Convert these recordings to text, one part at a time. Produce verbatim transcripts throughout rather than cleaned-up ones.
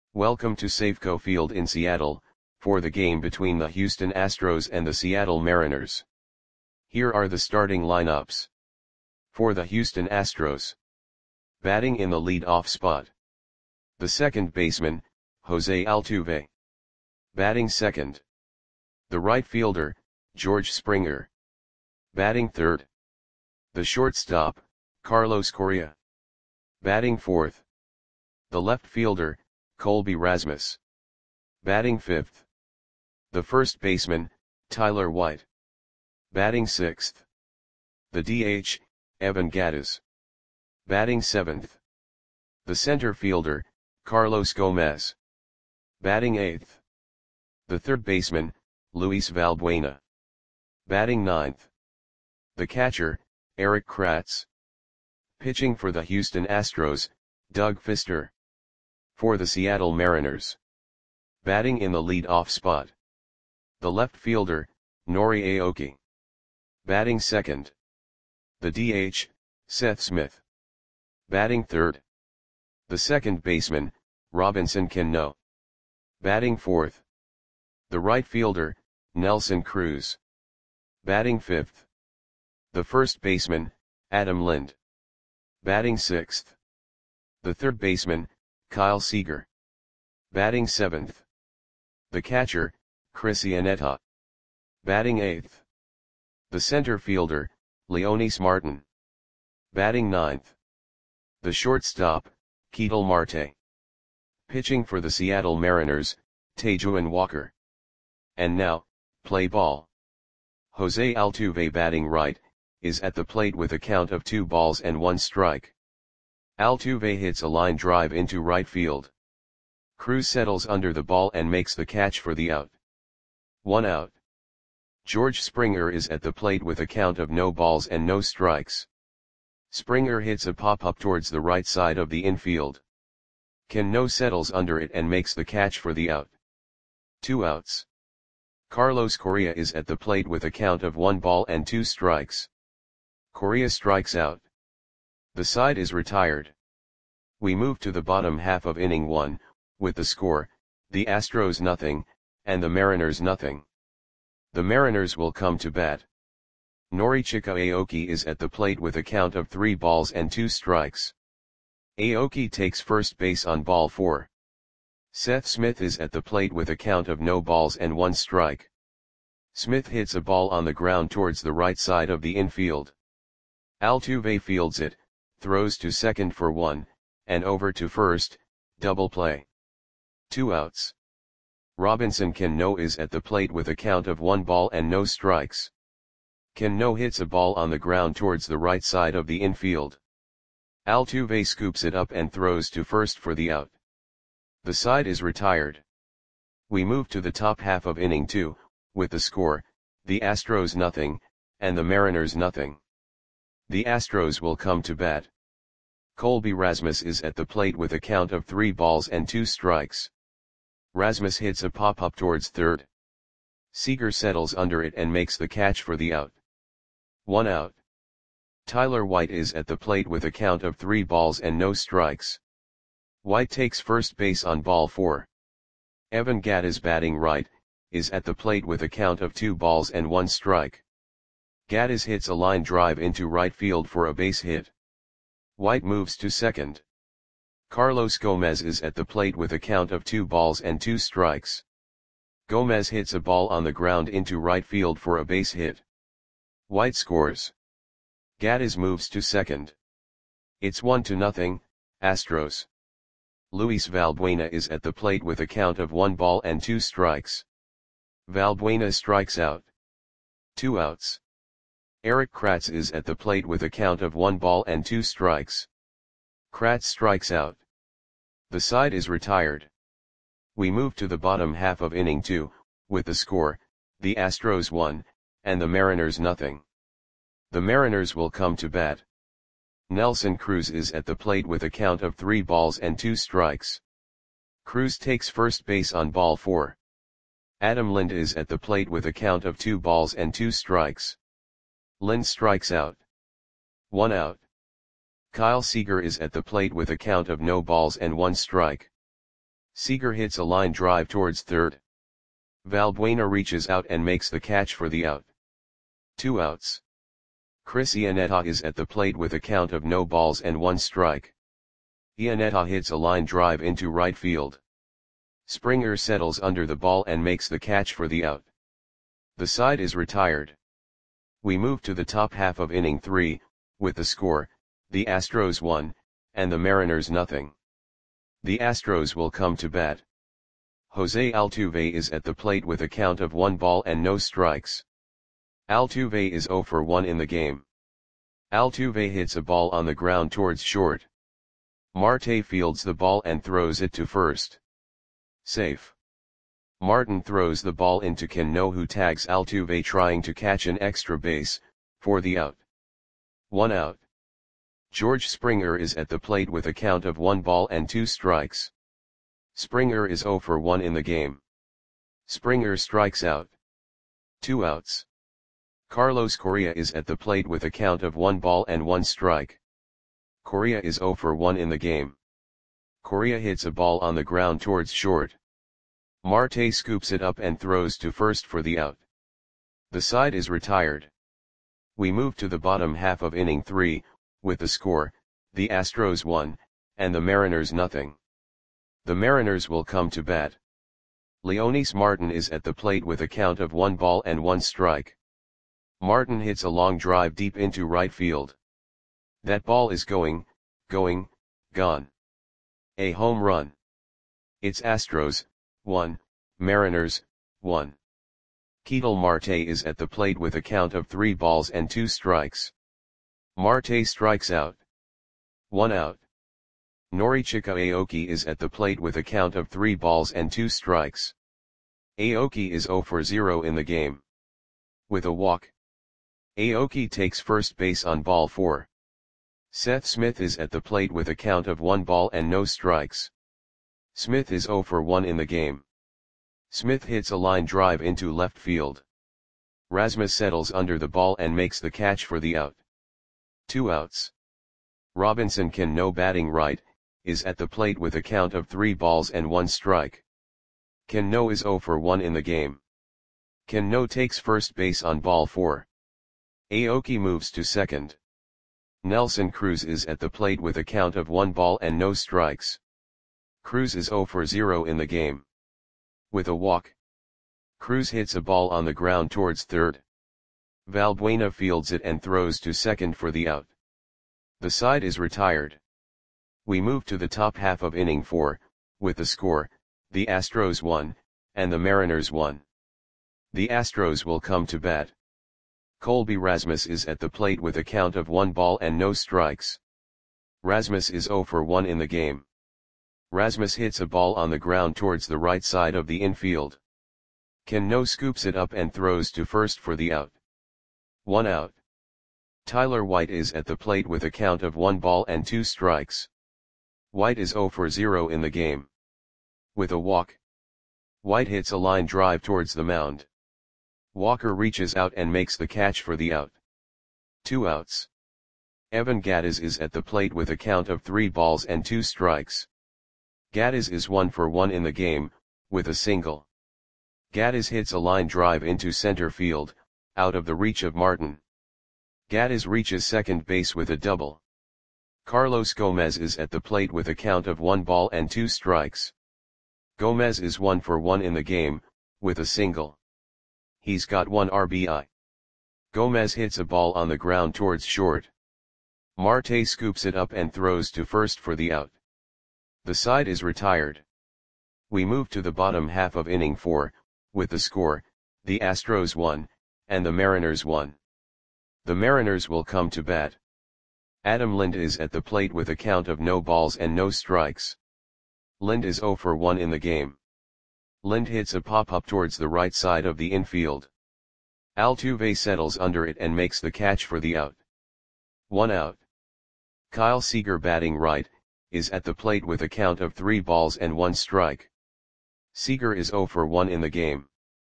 Welcome to Safeco Field in Seattle, for the game between the Houston Astros and the Seattle Mariners. Here are the starting lineups. For the Houston Astros. Batting in the lead-off spot. The second baseman, Jose Altuve. Batting second. The right fielder, George Springer. Batting third. The shortstop, Carlos Correa. Batting fourth. The left fielder, Colby Rasmus. Batting fifth. The first baseman, Tyler White. Batting sixth. The D H, Evan Gattis. Batting seventh. The center fielder, Carlos Gomez. Batting eighth. The third baseman, Luis Valbuena. Batting ninth. The catcher, Erik Kratz. Pitching for the Houston Astros, Doug Fister. For the Seattle Mariners. Batting in the lead-off spot. The left fielder, Nori Aoki. Batting second. The D H, Seth Smith. Batting third. The second baseman, Robinson Cano. Batting fourth. The right fielder, Nelson Cruz. Batting fifth. The first baseman, Adam Lind. Batting sixth. The third baseman, Kyle Seager. Batting seventh. The catcher, Chris Iannetta. Batting eighth. The center fielder, Leonys Martin. Batting ninth. The shortstop, Ketel Marte. Pitching for the Seattle Mariners, Taijuan Walker. And now, play ball. Jose Altuve batting right, is at the plate with a count of two balls and one strike. Altuve hits a line drive into right field. Cruz settles under the ball and makes the catch for the out. One out. George Springer is at the plate with a count of no balls and no strikes. Springer hits a pop-up towards the right side of the infield. Cano settles under it and makes the catch for the out. Two outs. Carlos Correa is at the plate with a count of one ball and two strikes. Correa strikes out. The side is retired. We move to the bottom half of inning one, with the score, the Astros nothing, and the Mariners nothing. The Mariners will come to bat. Norichika Aoki is at the plate with a count of three balls and two strikes. Aoki takes first base on ball four. Seth Smith is at the plate with a count of no balls and one strike. Smith hits a ball on the ground towards the right side of the infield. Altuve fields it, throws to second for one, and over to first, double play. Two outs. Robinson Cano is at the plate with a count of one ball and no strikes. Cano hits a ball on the ground towards the right side of the infield. Altuve scoops it up and throws to first for the out. The side is retired. We move to the top half of inning two, with the score, the Astros nothing, and the Mariners nothing. The Astros will come to bat. Colby Rasmus is at the plate with a count of three balls and two strikes. Rasmus hits a pop-up towards third. Seager settles under it and makes the catch for the out. One out. Tyler White is at the plate with a count of three balls and no strikes. White takes first base on ball four. Evan Gattis batting right, is at the plate with a count of two balls and one strike. Gattis hits a line drive into right field for a base hit. White moves to second. Carlos Gomez is at the plate with a count of two balls and two strikes. Gomez hits a ball on the ground into right field for a base hit. White scores. Gattis moves to second. It's one to nothing, Astros. Luis Valbuena is at the plate with a count of one ball and two strikes. Valbuena strikes out. Two outs. Erik Kratz is at the plate with a count of one ball and two strikes. Kratz strikes out. The side is retired. We move to the bottom half of inning two, with the score, the Astros one, and the Mariners nothing. The Mariners will come to bat. Nelson Cruz is at the plate with a count of three balls and two strikes. Cruz takes first base on ball four. Adam Lind is at the plate with a count of two balls and two strikes. Lind strikes out. One out. Kyle Seager is at the plate with a count of no balls and one strike. Seager hits a line drive towards third. Valbuena reaches out and makes the catch for the out. Two outs. Chris Iannetta is at the plate with a count of no balls and one strike. Iannetta hits a line drive into right field. Springer settles under the ball and makes the catch for the out. The side is retired. We move to the top half of inning three, with the score, the Astros one, and the Mariners nothing. The Astros will come to bat. Jose Altuve is at the plate with a count of one ball and no strikes. Altuve is zero for one in the game. Altuve hits a ball on the ground towards short. Marte fields the ball and throws it to first. Safe. Martin throws the ball into Cano, who tags Altuve trying to catch an extra base, for the out. One out. George Springer is at the plate with a count of one ball and two strikes. Springer is zero for one in the game. Springer strikes out. Two outs. Carlos Correa is at the plate with a count of one ball and one strike. Correa is zero for one in the game. Correa hits a ball on the ground towards short. Marte scoops it up and throws to first for the out. The side is retired. We move to the bottom half of inning three, with the score, the Astros one, and the Mariners nothing. The Mariners will come to bat. Leonys Martin is at the plate with a count of one ball and one strike. Martin hits a long drive deep into right field. That ball is going, going, gone. A home run. It's Astros, one, Mariners, one. Ketel Marte is at the plate with a count of three balls and two strikes. Marte strikes out. One out. Norichika Aoki is at the plate with a count of three balls and two strikes. Aoki is zero for zero in the game. With a walk. Aoki takes first base on ball four. Seth Smith is at the plate with a count of one ball and no strikes. Smith is zero for one in the game. Smith hits a line drive into left field. Rasmus settles under the ball and makes the catch for the out. Two outs. Robinson Cano, batting right, is at the plate with a count of three balls and one strike. Cano is zero for one in the game. Cano takes first base on ball four. Aoki moves to second. Nelson Cruz is at the plate with a count of one ball and no strikes. Cruz is zero for zero in the game. With a walk. Cruz hits a ball on the ground towards third. Valbuena fields it and throws to second for the out. The side is retired. We move to the top half of inning four, with the score, the Astros one, and the Mariners one. The Astros will come to bat. Colby Rasmus is at the plate with a count of one ball and no strikes. Rasmus is zero for one in the game. Rasmus hits a ball on the ground towards the right side of the infield. Cano scoops it up and throws to first for the out. One out. Tyler White is at the plate with a count of one ball and two strikes. White is zero for zero in the game. With a walk. White hits a line drive towards the mound. Walker reaches out and makes the catch for the out. Two outs. Evan Gattis is at the plate with a count of three balls and two strikes. Gattis is one for one in the game, with a single. Gattis hits a line drive into center field, out of the reach of Martin. Gattis reaches second base with a double. Carlos Gomez is at the plate with a count of one ball and two strikes. Gomez is one for one in the game, with a single. He's got one R B I. Gomez hits a ball on the ground towards short. Marte scoops it up and throws to first for the out. The side is retired. We move to the bottom half of inning four, with the score, the Astros one, and the Mariners one. The Mariners will come to bat. Adam Lind is at the plate with a count of no balls and no strikes. Lind is zero for one in the game. Lind hits a pop-up towards the right side of the infield. Altuve settles under it and makes the catch for the out. One out. Kyle Seager, batting right, is at the plate with a count of three balls and one strike. Seager is zero for one in the game.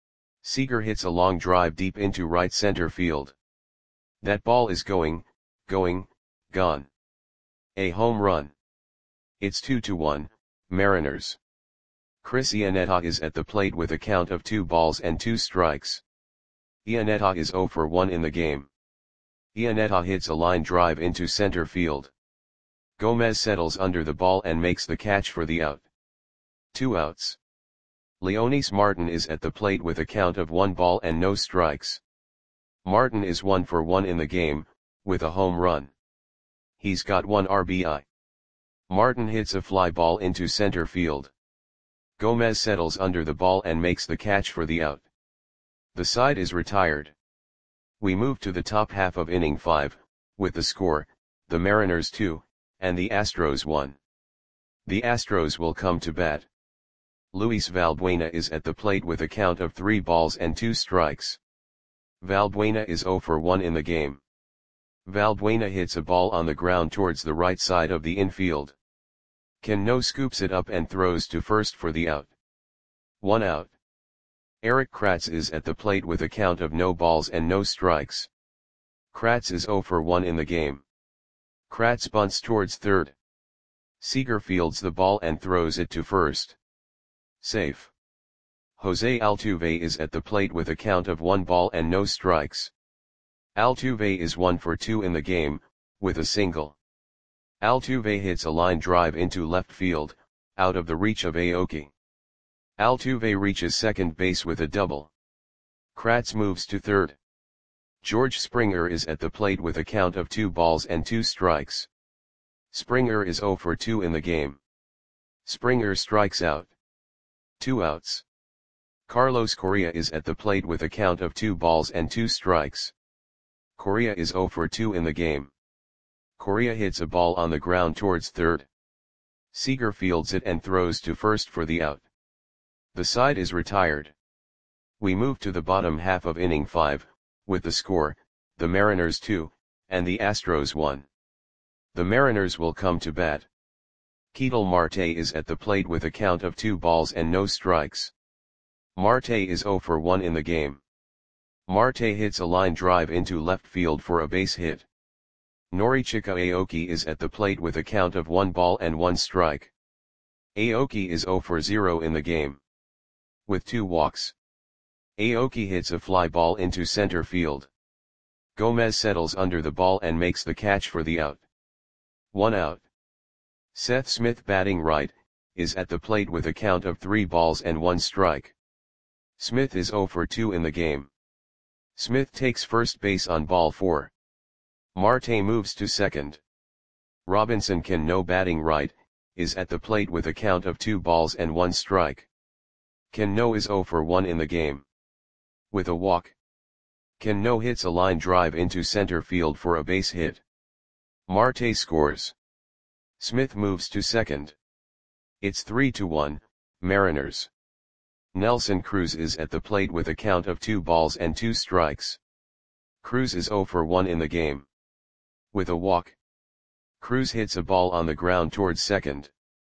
Seager hits a long drive deep into right center field. That ball is going, going, gone. A home run. It's two to one, Mariners. Chris Iannetta is at the plate with a count of two balls and two strikes. Iannetta is zero for one in the game. Iannetta hits a line drive into center field. Gomez settles under the ball and makes the catch for the out. Two outs. Leonys Martin is at the plate with a count of one ball and no strikes. Martin is one for one in the game, with a home run. He's got one R B I. Martin hits a fly ball into center field. Gomez settles under the ball and makes the catch for the out. The side is retired. We move to the top half of inning five, with the score, the Mariners two, and the Astros one. The Astros will come to bat. Luis Valbuena is at the plate with a count of three balls and two strikes. Valbuena is zero for one in the game. Valbuena hits a ball on the ground towards the right side of the infield. Cano scoops it up and throws to first for the out. One out. Erik Kratz is at the plate with a count of no balls and no strikes. Kratz is zero for one in the game. Kratz bunts towards third. Seager fields the ball and throws it to first. Safe. Jose Altuve is at the plate with a count of one ball and no strikes. Altuve is one for two in the game, with a single. Altuve hits a line drive into left field, out of the reach of Aoki. Altuve reaches second base with a double. Kratz moves to third. George Springer is at the plate with a count of two balls and two strikes. Springer is zero for two in the game. Springer strikes out. Two outs. Carlos Correa is at the plate with a count of two balls and two strikes. Correa is zero for two in the game. Correa hits a ball on the ground towards third. Seager fields it and throws to first for the out. The side is retired. We move to the bottom half of inning five, with the score, the Mariners two, and the Astros one. The Mariners will come to bat. Ketel Marte is at the plate with a count of two balls and no strikes. Marte is zero for one in the game. Marte hits a line drive into left field for a base hit. Norichika Aoki is at the plate with a count of one ball and one strike. Aoki is zero for zero in the game. With two walks. Aoki hits a fly ball into center field. Gomez settles under the ball and makes the catch for the out. One out. Seth Smith, batting right, is at the plate with a count of three balls and one strike. Smith is zero for two in the game. Smith takes first base on ball four. Marte moves to second. Robinson Cano, batting right, is at the plate with a count of two balls and one strike. Cano is zero for one in the game. With a walk. Cano hits a line drive into center field for a base hit. Marte scores. Smith moves to second. It's three to one, Mariners. Nelson Cruz is at the plate with a count of two balls and two strikes. Cruz is zero for one in the game. With a walk. Cruz hits a ball on the ground towards second.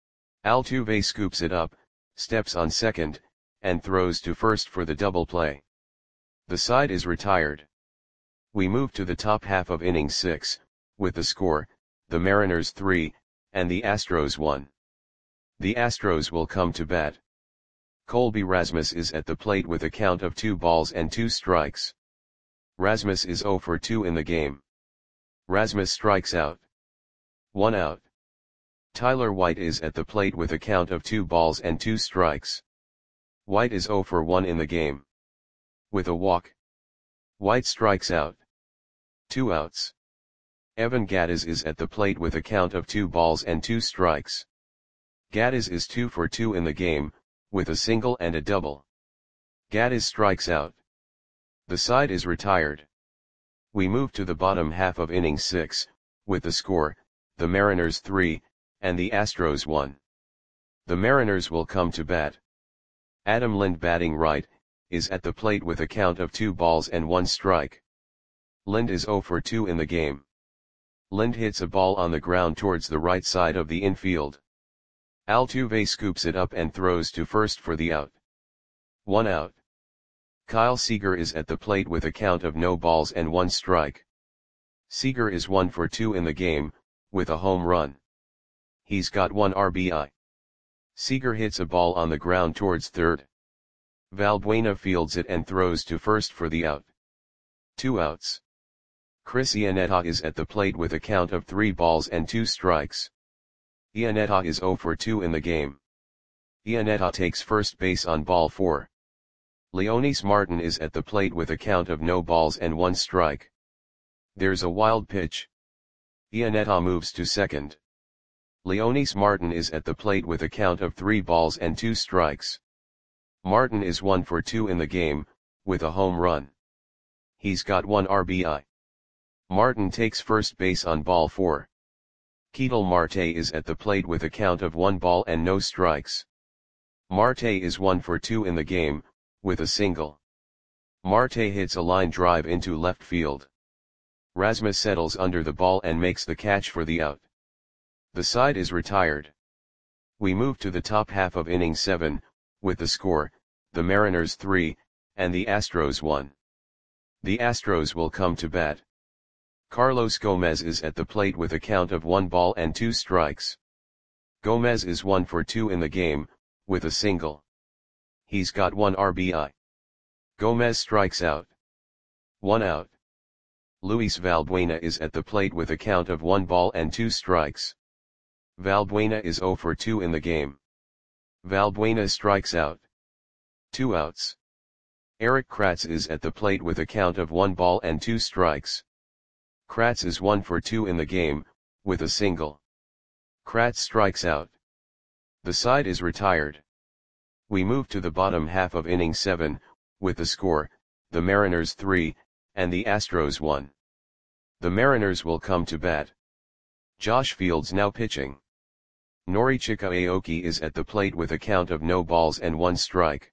Altuve scoops it up, steps on second, and throws to first for the double play. The side is retired. We move to the top half of inning six, with the score, the Mariners three, and the Astros one. The Astros will come to bat. Colby Rasmus is at the plate with a count of two balls and two strikes. Rasmus is zero for two in the game. Rasmus strikes out. One out. Tyler White is at the plate with a count of two balls and two strikes. White is zero for one in the game. With a walk. White strikes out. Two outs. Evan Gattis is at the plate with a count of two balls and two strikes. Gattis is two for two in the game, with a single and a double. Gattis strikes out. The side is retired. We move to the bottom half of inning six, with the score, the Mariners three, and the Astros one. The Mariners will come to bat. Adam Lind, batting right, is at the plate with a count of two balls and one strike. Lind is zero for two in the game. Lind hits a ball on the ground towards the right side of the infield. Altuve scoops it up and throws to first for the out. One out. Kyle Seager is at the plate with a count of no balls and one strike. Seager is one for two in the game, with a home run. He's got one R B I. Seager hits a ball on the ground towards third. Valbuena fields it and throws to first for the out. Two outs. Chris Iannetta is at the plate with a count of three balls and two strikes. Iannetta is zero for two in the game. Iannetta takes first base on ball four. Leonys Martin is at the plate with a count of no balls and one strike. There's a wild pitch. Iannetta moves to second. Leonys Martin is at the plate with a count of three balls and two strikes. Martin is one for two in the game, with a home run. He's got one R B I. Martin takes first base on ball four. Ketel Marte is at the plate with a count of one ball and no strikes. Marte is one for two in the game, with a single. Marte hits a line drive into left field. Rasmus settles under the ball and makes the catch for the out. The side is retired. We move to the top half of inning seven, with the score, the Mariners three, and the Astros one. The Astros will come to bat. Carlos Gomez is at the plate with a count of one ball and two strikes. Gomez is one for two in the game, with a single. He's got one R B I. Gomez strikes out. One out. Luis Valbuena is at the plate with a count of one ball and two strikes. Valbuena is zero for two in the game. Valbuena strikes out. Two outs. Erik Kratz is at the plate with a count of one ball and two strikes. Kratz is one for two in the game, with a single. Kratz strikes out. The side is retired. We move to the bottom half of inning seven, with the score, the Mariners three, and the Astros one. The Mariners will come to bat. Josh Fields now pitching. Norichika Aoki is at the plate with a count of no balls and one strike.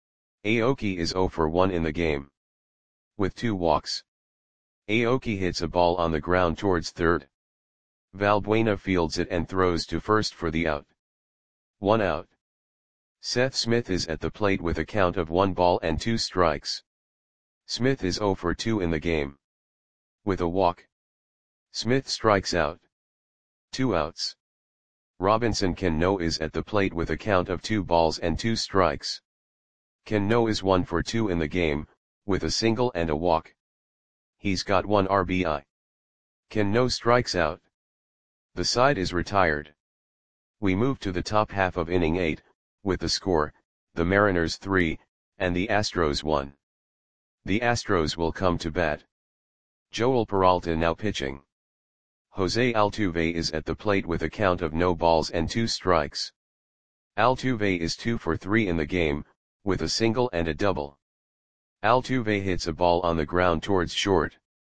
Aoki is zero for one in the game. With two walks. Aoki hits a ball on the ground towards third. Valbuena fields it and throws to first for the out. One out. Seth Smith is at the plate with a count of one ball and two strikes. Smith is zero for two in the game. With a walk. Smith strikes out. Two outs. Robinson Cano is at the plate with a count of two balls and two strikes. Cano is one for two in the game, with a single and a walk. He's got one R B I. Cano strikes out. The side is retired. We move to the top half of inning eight, with the score, the Mariners three, and the Astros one. The Astros will come to bat. Joel Peralta now pitching. Jose Altuve is at the plate with a count of no balls and two strikes. Altuve is two for three in the game, with a single and a double. Altuve hits a ball on the ground towards short.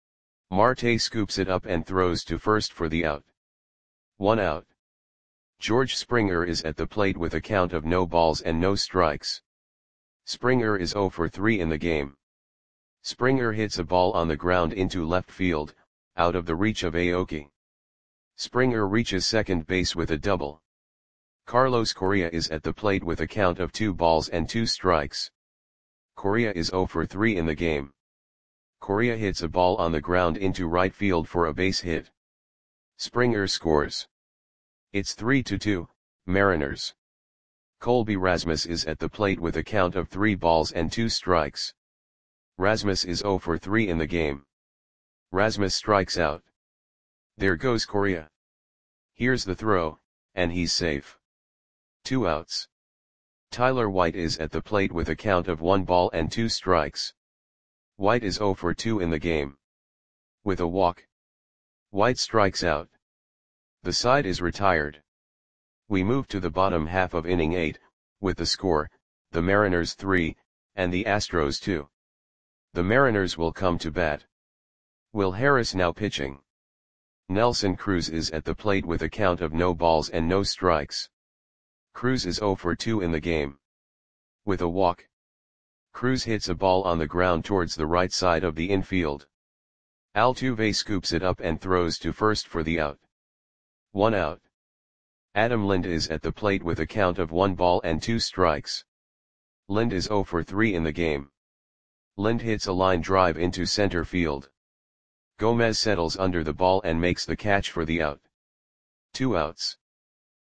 Marte scoops it up and throws to first for the out. One out. George Springer is at the plate with a count of no balls and no strikes. Springer is zero for three in the game. Springer hits a ball on the ground into left field, out of the reach of Aoki. Springer reaches second base with a double. Carlos Correa is at the plate with a count of two balls and two strikes. Correa is zero for three in the game. Correa hits a ball on the ground into right field for a base hit. Springer scores. It's three to two, Mariners. Colby Rasmus is at the plate with a count of three balls and two strikes. Rasmus is zero for three in the game. Rasmus strikes out. There goes Correa. Here's the throw, and he's safe. Two outs. Tyler White is at the plate with a count of one ball and two strikes. White is zero for two in the game. With a walk. White strikes out. The side is retired. We move to the bottom half of inning eight, with the score, the Mariners three, and the Astros two. The Mariners will come to bat. Will Harris now pitching. Nelson Cruz is at the plate with a count of no balls and no strikes. Cruz is zero for two in the game. With a walk. Cruz hits a ball on the ground towards the right side of the infield. Altuve scoops it up and throws to first for the out. One out. Adam Lind is at the plate with a count of one ball and two strikes. Lind is zero for three in the game. Lind hits a line drive into center field. Gomez settles under the ball and makes the catch for the out. Two outs.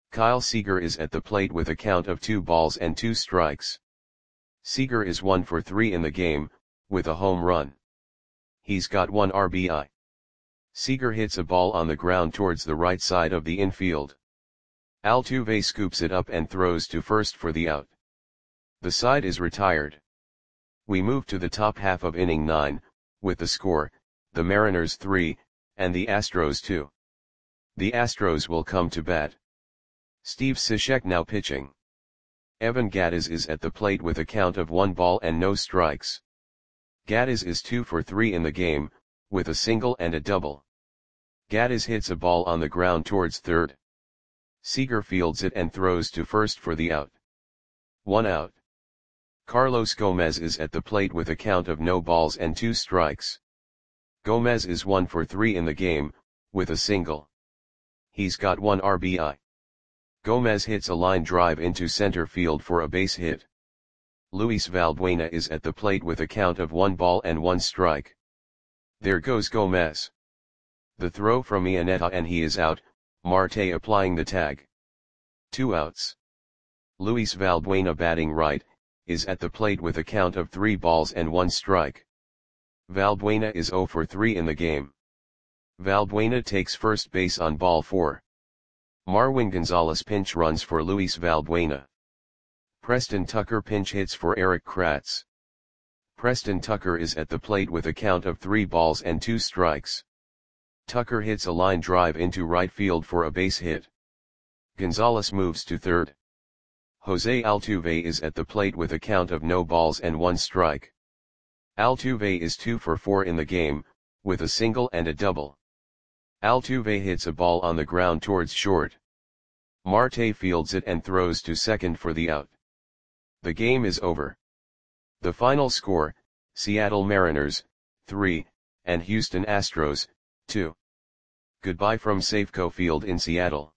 Kyle Seager is at the plate with a count of two balls and two strikes. Seager is one for three in the game, with a home run. He's got one R B I. Seager hits a ball on the ground towards the right side of the infield. Altuve scoops it up and throws to first for the out. The side is retired. We move to the top half of inning nine, with the score, the Mariners three, and the Astros two. The Astros will come to bat. Steve Cishek now pitching. Evan Gattis is at the plate with a count of one ball and no strikes. Gattis is two for three in the game, with a single and a double. Gattis hits a ball on the ground towards third. Seager fields it and throws to first for the out. One out. Carlos Gomez is at the plate with a count of no balls and two strikes. Gomez is one for three in the game, with a single. He's got one R B I. Gomez hits a line drive into center field for a base hit. Luis Valbuena is at the plate with a count of one ball and one strike. There goes Gomez. The throw from Iannetta and he is out, Marte applying the tag. Two outs. Luis Valbuena batting right, is at the plate with a count of three balls and one strike. Valbuena is zero for three in the game. Valbuena takes first base on ball four. Marwin Gonzalez pinch runs for Luis Valbuena. Preston Tucker pinch hits for Eric Kratz. Preston Tucker is at the plate with a count of three balls and two strikes. Tucker hits a line drive into right field for a base hit. Gonzalez moves to third. Jose Altuve is at the plate with a count of no balls and one strike. Altuve is two for four in the game, with a single and a double. Altuve hits a ball on the ground towards short. Marte fields it and throws to second for the out. The game is over. The final score, Seattle Mariners, three, and Houston Astros, two. Goodbye from Safeco Field in Seattle.